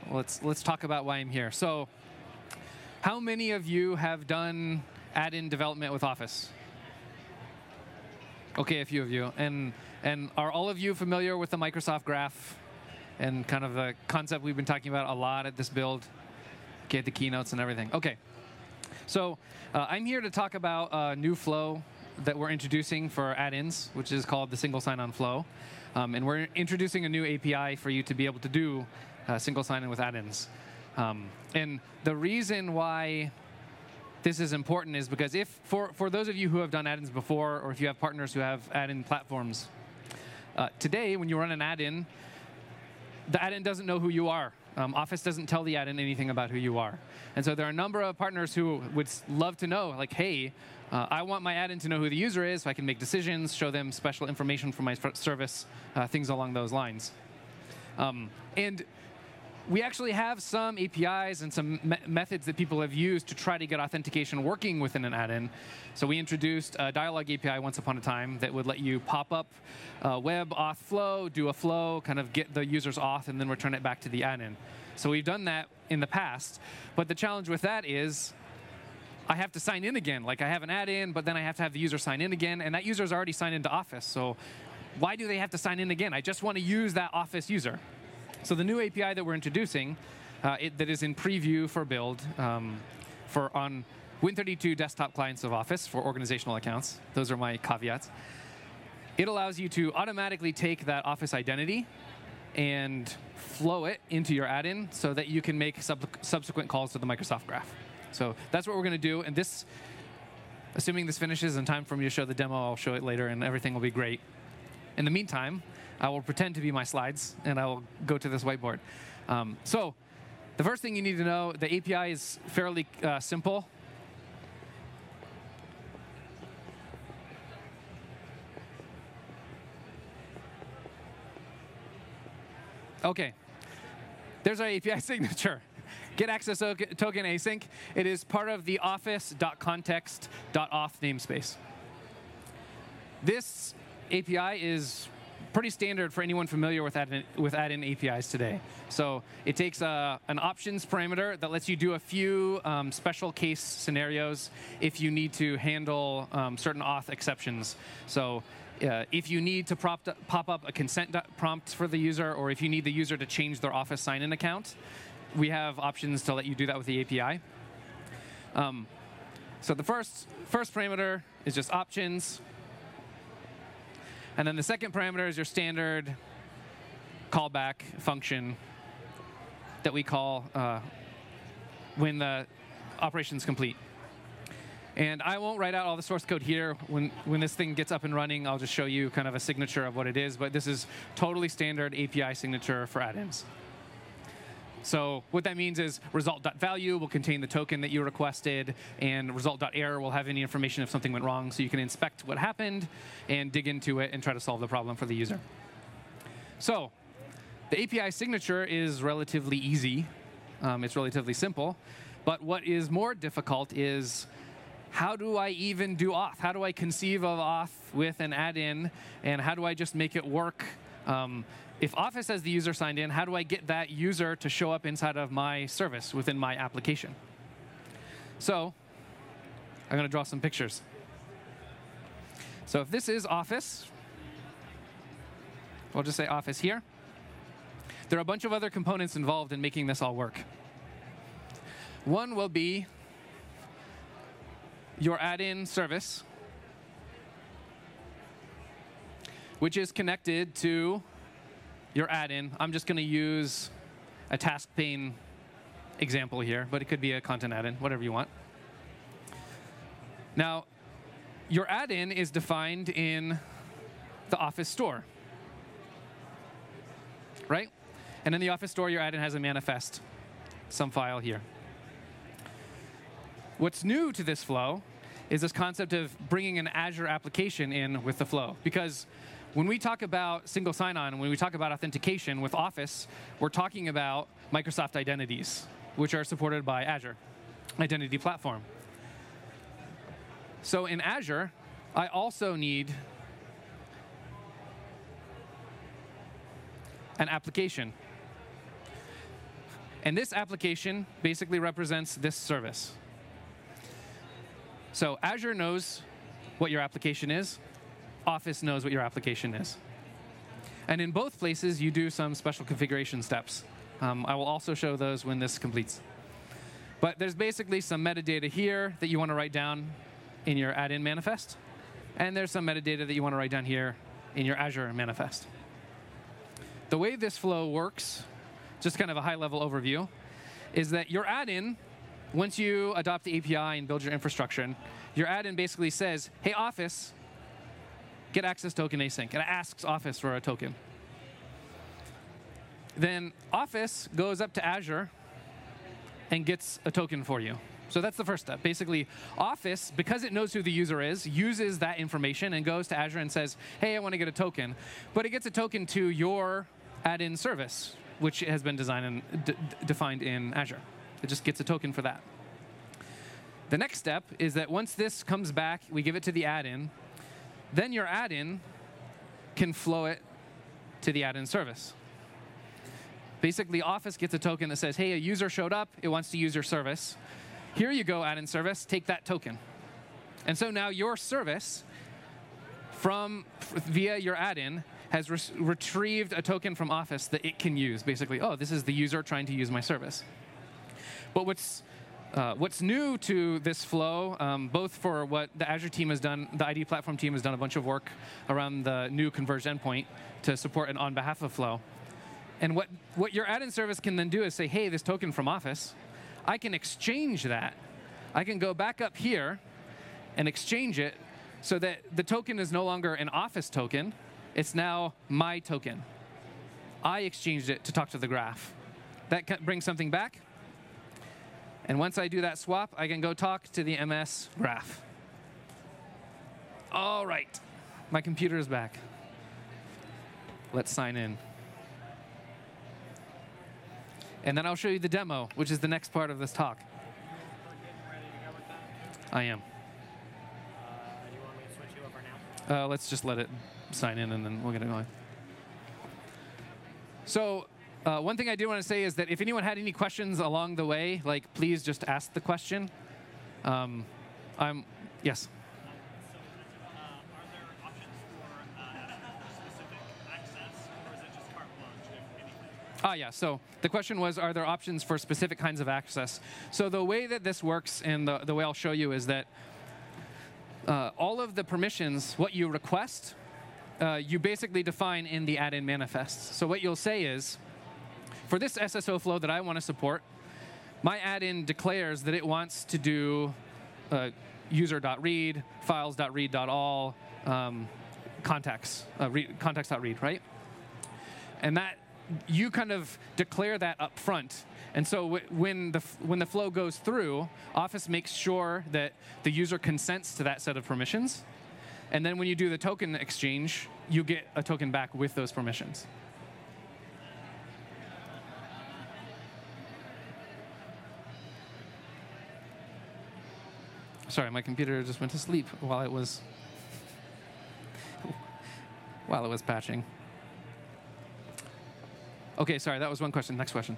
let's talk about why I'm here. So, how many of you have done add-in development with Office? Okay, a few of you. And are all of you familiar with the Microsoft Graph and kind of the concept we've been talking about a lot at this build? Okay, the keynotes and everything. Okay. So I'm here to talk about a new flow that we're introducing for add-ins, which is called the single sign-on flow. And we're introducing a new API for you to be able to do single sign-in with add-ins. And the reason why this is important is because if for those of you who have done add-ins before, or if you have partners who have add-in platforms, today when you run an add-in, the add-in doesn't know who you are. Office doesn't tell the add-in anything about who you are. And so there are a number of partners who would love to know, like, hey, I want my add-in to know who the user is so I can make decisions, show them special information from my service, things along those lines. And we actually have some APIs and some methods that people have used to try to get authentication working within an add-in. So we introduced a dialog API once upon a time that would let you pop up web auth flow, do a flow, kind of get the user's auth, and then return it back to the add-in. So we've done that in the past. But the challenge with that is I have to sign in again. Like I have an add-in, but then I have to have the user sign in again. And that user's already signed into Office. So why do they have to sign in again? I just want to use that Office user. So the new API that we're introducing, that is in preview for build for on Win32 desktop clients of Office for organizational accounts. Those are my caveats. It allows you to automatically take that Office identity and flow it into your add-in so that you can make subsequent calls to the Microsoft Graph. So that's what we're going to do. And this, assuming this finishes in time for me to show the demo, I'll show it later, and everything will be great. In the meantime, I will pretend to be my slides, and I will go to this whiteboard. So the first thing you need to know, the API is fairly simple. OK. There's our API signature. Get access token async. It is part of the office.context.auth namespace. This API is pretty standard for anyone familiar with add-in APIs today. So it takes an options parameter that lets you do a few special case scenarios if you need to handle certain auth exceptions. So if you need to pop up a consent prompt for the user, or if you need the user to change their Office sign-in account, we have options to let you do that with the API. So the first parameter is just options. And then the second parameter is your standard callback function that we call when the operation is complete. And I won't write out all the source code here. When this thing gets up and running, I'll just show you kind of a signature of what it is. But this is totally standard API signature for add-ins. So what that means is result.value will contain the token that you requested, and result.error will have any information if something went wrong, so you can inspect what happened and dig into it and try to solve the problem for the user. So the API signature is relatively easy. It's relatively simple. But what is more difficult is how do I even do auth? How do I conceive of auth with an add-in, and how do I just make it work? If Office has the user signed in, how do I get that user to show up inside of my service within my application? So I'm going to draw some pictures. So if this is Office, we'll just say Office here. There are a bunch of other components involved in making this all work. One will be your add-in service, which is connected to your add-in. I'm just going to use a task pane example here, but it could be a content add-in, whatever you want. Now, your add-in is defined in the Office store, right? And in the Office store, your add-in has a manifest, some file here. What's new to this flow is this concept of bringing an Azure application in with the flow. Because when we talk about single sign-on, when we talk about authentication with Office, we're talking about Microsoft identities, which are supported by Azure Identity Platform. So in Azure, I also need an application. And this application basically represents this service. So Azure knows what your application is. Office knows what your application is. And in both places, you do some special configuration steps. I will also show those when this completes. But there's basically some metadata here that you want to write down in your add-in manifest. And there's some metadata that you want to write down here in your Azure manifest. The way this flow works, just kind of a high-level overview, is that your add-in, once you adopt the API and build your infrastructure, your add-in basically says, hey, Office, get access token async. And it asks Office for a token. Then Office goes up to Azure and gets a token for you. So that's the first step. Basically, Office, because it knows who the user is, uses that information and goes to Azure and says, hey, I want to get a token. But it gets a token to your add-in service, which has been designed and defined in Azure. It just gets a token for that. The next step is that once this comes back, we give it to the add-in, then your add-in can flow it to the add-in service. Basically, Office gets a token that says, hey, a user showed up. It wants to use your service. Here you go, add-in service. Take that token. And so now your service, via your add-in, has retrieved a token from Office that it can use. Basically, oh, this is the user trying to use my service. But what's new to this flow, both for what the Azure team has done, the ID platform team has done a bunch of work around the new converged endpoint to support an on behalf of flow. And what your add-in service can then do is say, hey, this token from Office, I can exchange that. I can go back up here and exchange it so that the token is no longer an Office token. It's now my token. I exchanged it to talk to the graph. That brings something back. And once I do that swap, I can go talk to the MS graph. All right. My computer is back. Let's sign in. And then I'll show you the demo, which is the next part of this talk. I am. Do you want me to switch you over now? Let's just let it sign in, and then we'll get it going. So one thing I do want to say is that if anyone had any questions along the way, please just ask the question. Yes? Yeah. So the question was, are there options for specific kinds of access? So the way that this works, and the way I'll show you, is that all of the permissions, what you request, you basically define in the add-in manifest. So what you'll say is, for this SSO flow that I want to support, my add-in declares that it wants to do user.read, files.read.all, context.read, right? And that you kind of declare that up front. And so when the flow goes through, Office makes sure that the user consents to that set of permissions. And then when you do the token exchange, you get a token back with those permissions. Sorry, my computer just went to sleep while it was patching. OK, sorry, that was one question. Next question.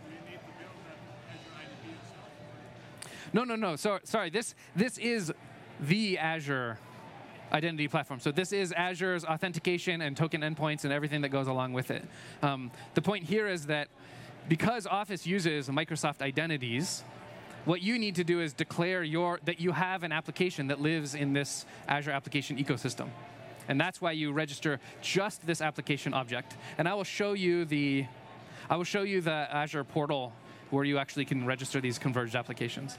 No. Sorry, this is the Azure identity platform. So this is Azure's authentication and token endpoints and everything that goes along with it. The point here is that because Office uses Microsoft identities, what you need to do is declare that you have an application that lives in this Azure application ecosystem. And that's why you register just this application object. And I will show you the Azure portal where you actually can register these converged applications.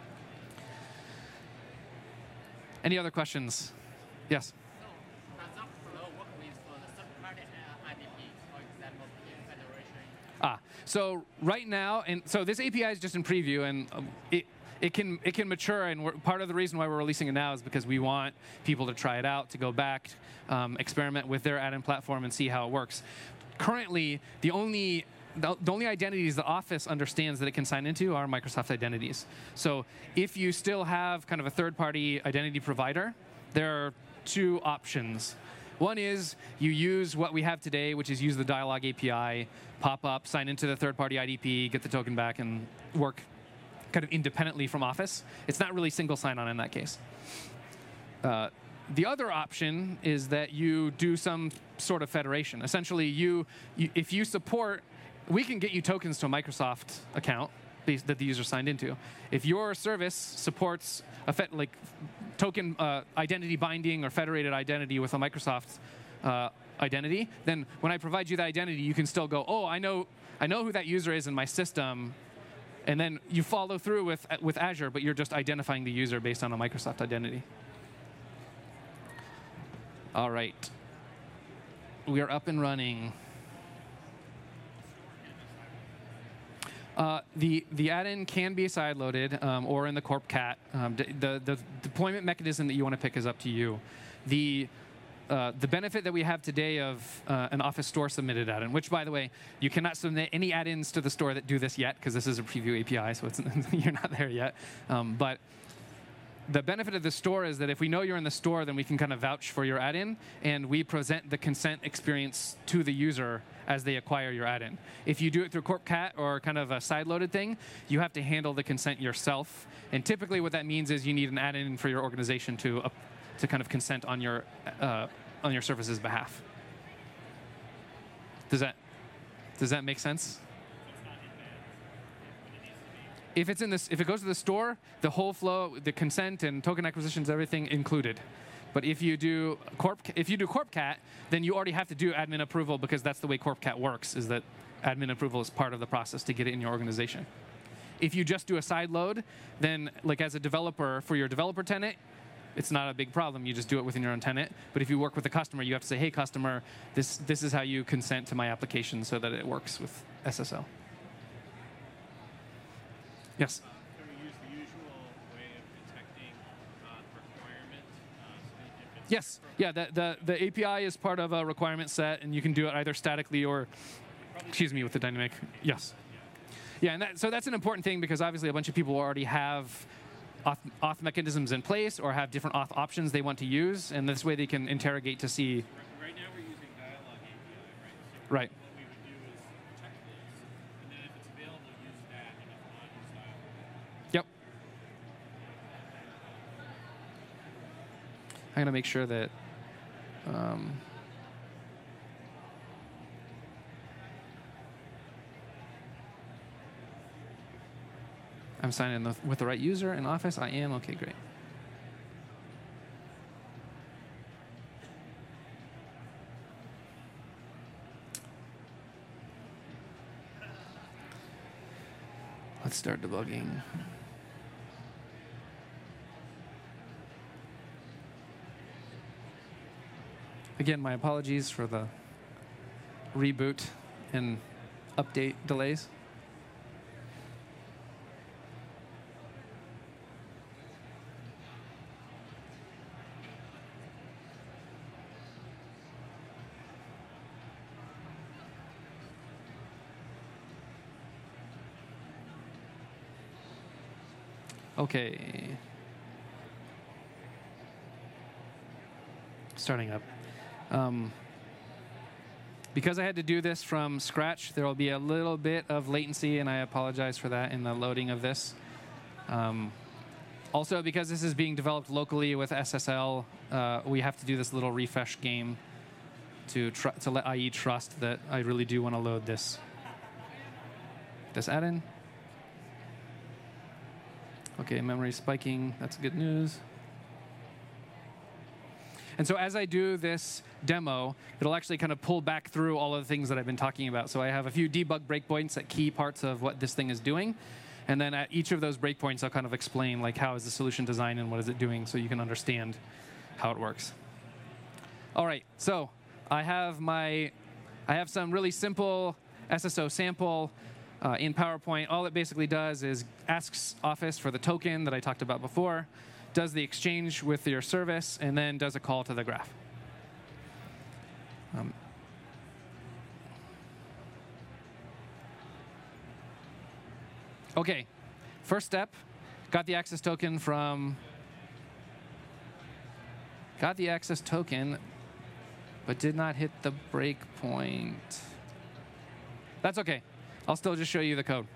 Any other questions? Yes? So, does that flow work with the third-party IDPs, for example, Federation? So right now, and so this API is just in preview, and it can mature. And part of the reason why we're releasing it now is because we want people to try it out, to go back, experiment with their add-in platform, and see how it works. Currently, the only identities that Office understands that it can sign into are Microsoft identities. So if you still have kind of a third-party identity provider, there are two options. One is you use what we have today, which is use the Dialog API, pop up, sign into the third-party IDP, get the token back, and work kind of independently from Office. It's not really single sign-on in that case. The other option is that you do some sort of federation. Essentially, if you support, we can get you tokens to a Microsoft account that the user signed into. If your service supports like token identity binding or federated identity with a Microsoft identity, then when I provide you the identity, you can still go, oh, I know who that user is in my system, and then you follow through with Azure, but you're just identifying the user based on a Microsoft identity. All right. We are up and running. The add-in can be side-loaded or in the corp cat. The deployment mechanism that you want to pick is up to you. The benefit that we have today of an Office Store submitted add-in, which, by the way, you cannot submit any add-ins to the store that do this yet, because this is a preview API, so you're not there yet. But the benefit of the store is that if we know you're in the store, then we can kind of vouch for your add-in, and we present the consent experience to the user as they acquire your add-in. If you do it through CorpCat or kind of a side-loaded thing, you have to handle the consent yourself. And typically what that means is you need an add-in for your organization to kind of consent on your service's behalf. Does that make sense? If it goes to the store, the whole flow, the consent and token acquisitions, everything included. But if you do CorpCat, then you already have to do admin approval, because that's the way CorpCat works, is that admin approval is part of the process to get it in your organization. If you just do a side load, then like as a developer for your developer tenant, it's not a big problem. You just do it within your own tenant. But if you work with a customer, you have to say, hey, customer, this is how you consent to my application so that it works with SSL. Yes? Can we use the usual way of detecting requirement? Yes. Yeah, the API is part of a requirement set, and you can do it either statically or, with the dynamic. Yes. Yeah, and so that's an important thing, because obviously a bunch of people already have auth mechanisms in place or have different auth options they want to use, and this way they can interrogate to see. Right now we're using Dialog API, right? So right. What we would do is check this, and then if it's available, use that, and if not, use Dialog. Yep. I'm going to make sure that I'm signing in with the right user in Office. I am. OK, great. Let's start debugging. Again, my apologies for the reboot and update delays. Okay. Starting up. Because I had to do this from scratch, there will be a little bit of latency, and I apologize for that in the loading of this. Also, because this is being developed locally with SSL, we have to do this little refresh game to let IE trust that I really do want to load this add-in. OK, memory spiking. That's good news. And so as I do this demo, it'll actually kind of pull back through all of the things that I've been talking about. So I have a few debug breakpoints at key parts of what this thing is doing. And then at each of those breakpoints, I'll kind of explain like how is the solution designed and what is it doing, so you can understand how it works. All right, so I have some really simple SSO sample in PowerPoint. All it basically does is asks Office for the token that I talked about before, does the exchange with your service, and then does a call to the graph. OK, first step, got the access token from but did not hit the breakpoint. That's OK. I'll still just show you the code.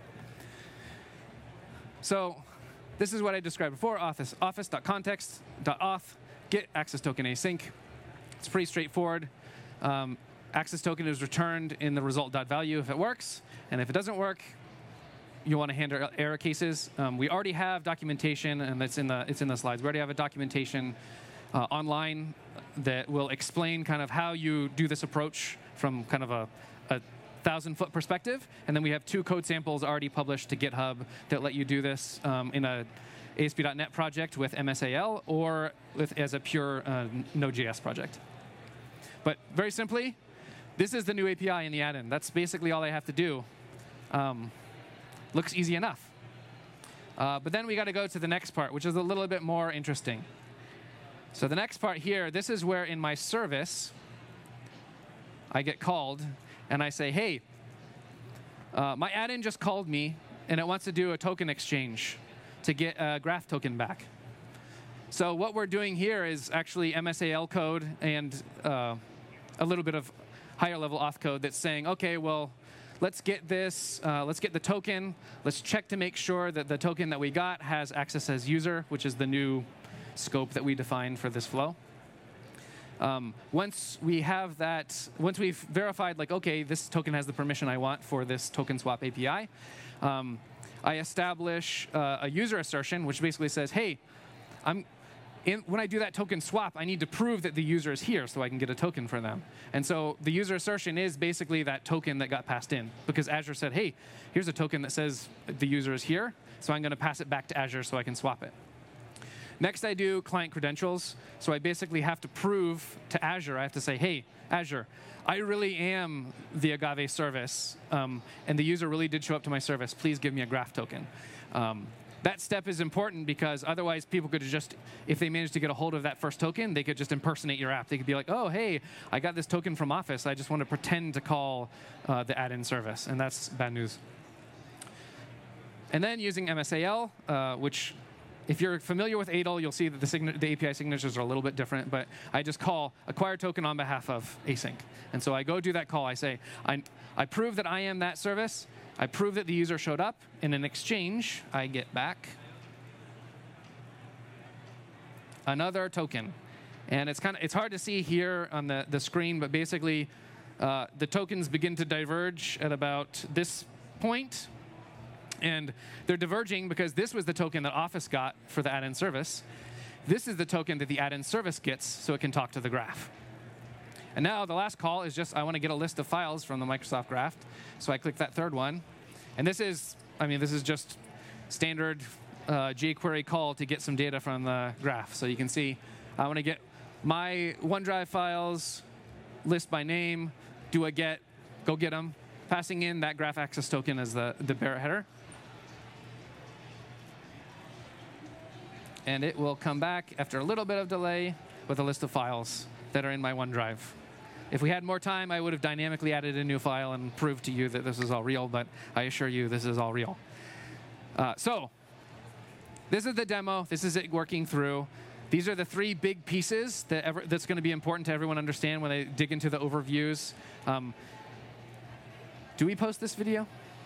So this is what I described before, office.context.auth, get access token async. It's pretty straightforward. Access token is returned in the result.value if it works. And if it doesn't work, you want to handle error cases. We already have documentation, and it's in the slides. We already have a documentation online that will explain kind of how you do this approach from kind of a 1,000-foot perspective. And then we have 2 code samples already published to GitHub that let you do this in a ASP.NET project with MSAL or as a pure Node.js project. But very simply, this is the new API in the add-in. That's basically all I have to do. Looks easy enough. But then we got to go to the next part, which is a little bit more interesting. So the next part here, this is where in my service, I get called, and I say, hey, my add-in just called me, and it wants to do a token exchange to get a graph token back. So what we're doing here is actually MSAL code and a little bit of higher-level auth code that's saying, OK, well, let's get this. Let's get the token. Let's check to make sure that the token that we got has access as user, which is the new scope that we defined for this flow. Once we have that, once we've verified, like, OK, this token has the permission I want for this token swap API, I establish a user assertion, which basically says, hey, when I do that token swap, I need to prove that the user is here so I can get a token for them. And so the user assertion is basically that token that got passed in, because Azure said, hey, here's a token that says the user is here, so I'm going to pass it back to Azure so I can swap it. Next, I do client credentials. So I basically have to prove to Azure, I have to say, hey, Azure, I really am the Agave service, and the user really did show up to my service. Please give me a graph token. That step is important because otherwise people could just, if they managed to get a hold of that first token, they could just impersonate your app. They could be like, oh, hey, I got this token from Office. I just want to pretend to call the add-in service. And that's bad news. And then using MSAL, which if you're familiar with ADL, you'll see that the API signatures are a little bit different. But I just call acquire token on behalf of async. And so I go do that call. I say, I prove that I am that service. I prove that the user showed up. In an exchange, I get back another token. And it's hard to see here on the screen, but basically the tokens begin to diverge at about this point. And they're diverging because this was the token that Office got for the add-in service. This is the token that the add-in service gets so it can talk to the graph. And now the last call is just I want to get a list of files from the Microsoft Graph. So I click that third one. And this is just standard jQuery call to get some data from the graph. So you can see I want to get my OneDrive files, list by name, do a get, go get them, passing in that graph access token as the Barrett header. And it will come back after a little bit of delay with a list of files that are in my OneDrive. If we had more time, I would have dynamically added a new file and proved to you that this is all real, but I assure you this is all real. So this is the demo. This is it working through. These are the 3 big pieces that's going to be important to everyone understand when they dig into the overviews. Do we post this video?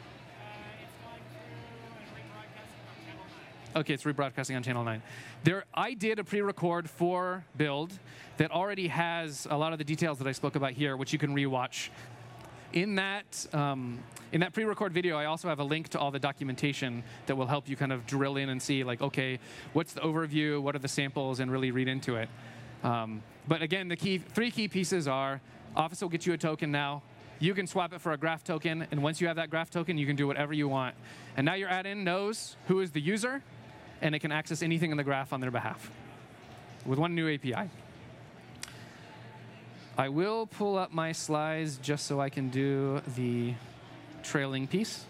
OK, it's rebroadcasting on Channel 9. I did a pre-record for Build that already has a lot of the details that I spoke about here, which you can rewatch. In that pre-record video, I also have a link to all the documentation that will help you kind of drill in and see, like, OK, what's the overview? What are the samples? And really read into it. But again, the 3 key pieces are Office will get you a token now. You can swap it for a graph token. And once you have that graph token, you can do whatever you want. And now your add-in knows who is the user, and it can access anything in the graph on their behalf with one new API. I will pull up my slides just so I can do the trailing piece.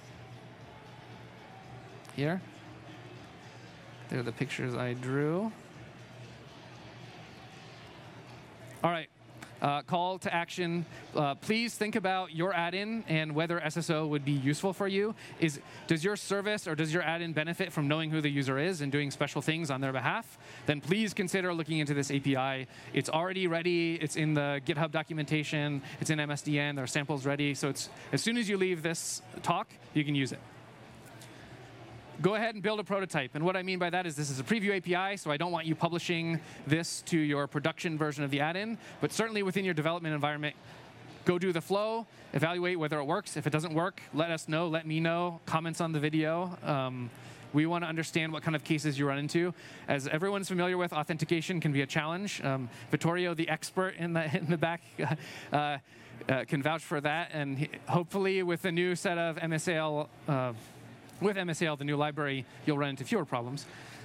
Here. There are the pictures I drew. All right. call to action. Please think about your add-in and whether SSO would be useful for you. Does your service or does your add-in benefit from knowing who the user is and doing special things on their behalf? Then please consider looking into this API. It's already ready. It's in the GitHub documentation. It's in MSDN. There are samples ready. So as soon as you leave this talk, you can use it. Go ahead and build a prototype. And what I mean by that is this is a preview API, so I don't want you publishing this to your production version of the add-in. But certainly within your development environment, go do the flow, evaluate whether it works. If it doesn't work, let us know, let me know, comments on the video. We want to understand what kind of cases you run into. As everyone's familiar with, authentication can be a challenge. Vittorio, the expert in the back, can vouch for that. And hopefully with the new set of MSAL, with MSAL, the new library, you'll run into fewer problems.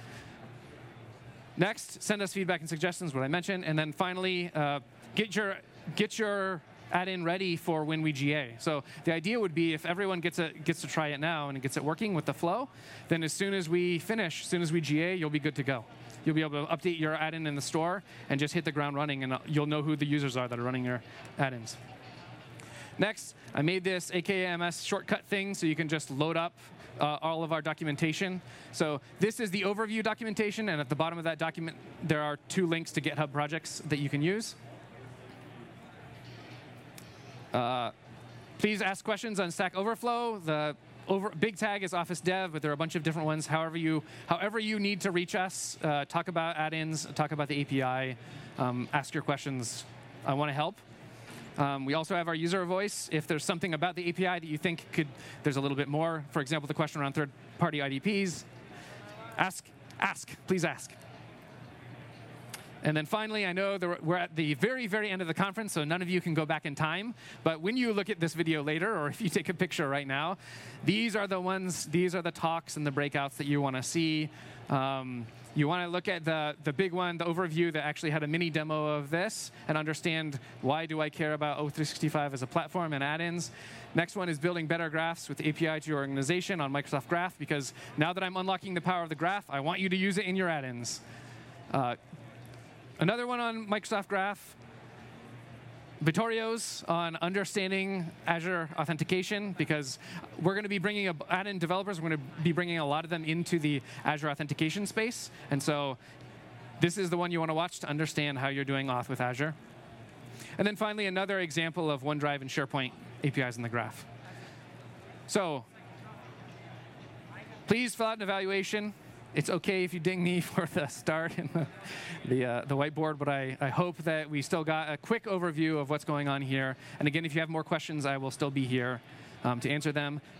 Next, send us feedback and suggestions, what I mentioned. And then finally, get your add-in ready for when we GA. So the idea would be if everyone gets to try it now and gets it working with the flow, then as soon as we finish, as soon as we GA, you'll be good to go. You'll be able to update your add-in in the store and just hit the ground running, and you'll know who the users are that are running your add-ins. Next, I made this AKMS shortcut thing so you can just load up all of our documentation. So this is the overview documentation, and at the bottom of that document, there are 2 links to GitHub projects that you can use. Please ask questions on Stack Overflow. The big tag is Office Dev, but there are a bunch of different ones. However you need to reach us, talk about add-ins, talk about the API, ask your questions. I want to help. We also have our user voice. If there's something about the API that you think there's a little bit more, for example, the question around third-party IDPs, please ask. And then finally, I know we're at the very, very end of the conference, so none of you can go back in time. But when you look at this video later, or if you take a picture right now, these are the talks and the breakouts that you want to see. You want to look at the big one, the overview that actually had a mini demo of this, and understand why do I care about O365 as a platform and add-ins. Next one is building better graphs with API to your organization on Microsoft Graph, because now that I'm unlocking the power of the graph, I want you to use it in your add-ins. Another one on Microsoft Graph, Vittorio's on understanding Azure authentication, because we're going to be bringing add-in developers. We're going to be bringing a lot of them into the Azure authentication space. And so this is the one you want to watch to understand how you're doing auth with Azure. And then finally, another example of OneDrive and SharePoint APIs in the graph. So please fill out an evaluation. It's OK if you ding me for the start and the whiteboard, but I hope that we still got a quick overview of what's going on here. And again, if you have more questions, I will still be here to answer them.